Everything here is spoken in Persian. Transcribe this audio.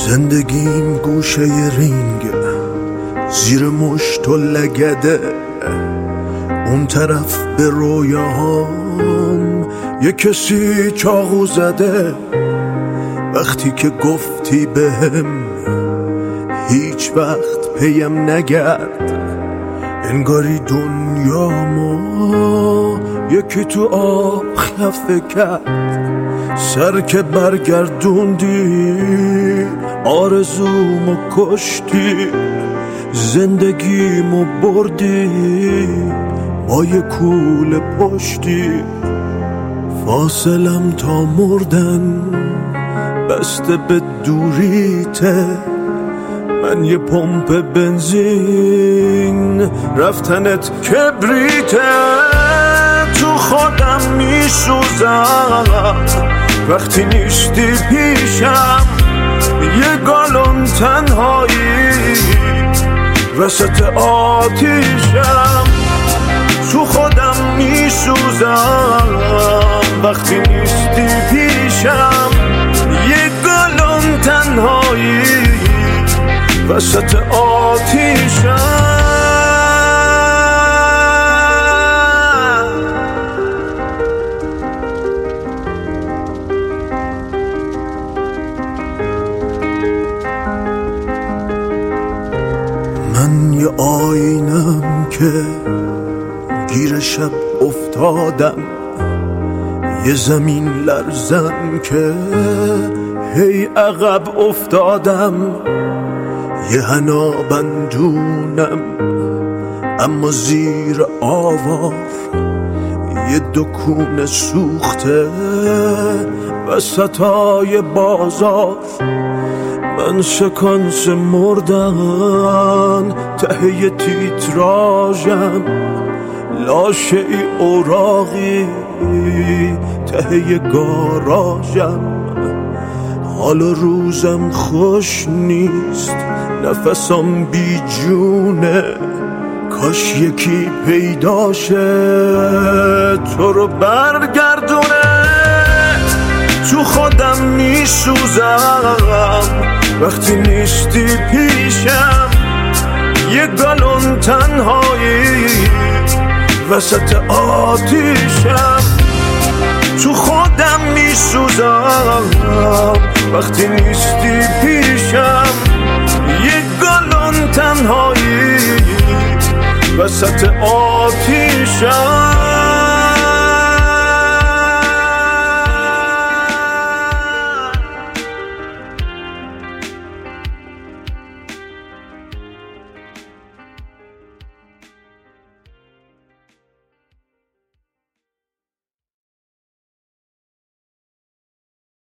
زندگیم گوشه رینگ زیر مشت و لگده، اون طرف به رویاهام یه کسی چاقو زده. وقتی که گفتی بهم هیچ وقت پیم نگرد، انگاری دنیامو یکی تو آب خفه کرد. سر که برگردوندی آرزومو کشتی، زندگیمو بردی با یه کوله پشتی. فاصلم تا مردن بسته به دوریته، من یه پمپ بنزین رفتنت کبریته. تو خودم میسوزم وقتی نیستی پیشم، یه گالون تنهایی وسط آتیشم. تو خودم میسوزم وقتی نیستی پیشم، یه گالون تنهایی وسط آتیشم. من یه آینم که گیر شب افتادم، یه زمین لرزم که هی عقب افتادم. یه حنا بندونم اما زیر آواز یه دکون سوخته وسطای بازار. من سکانس مردن ته تیتراژم، لاشه ای اوراقی ته گاراژم. حال روزم خوش نیست، نفسم بی جونه، کاش یکی پیداشه تو رو برگردونه. تو خودم میسوزم وقتی نیستی پیشم، یه گالون تنهایی وسط آتیشم. تو خودم میسوزم وقتی نیستی پیشم، یه گالون تنهایی وسط آتیشم.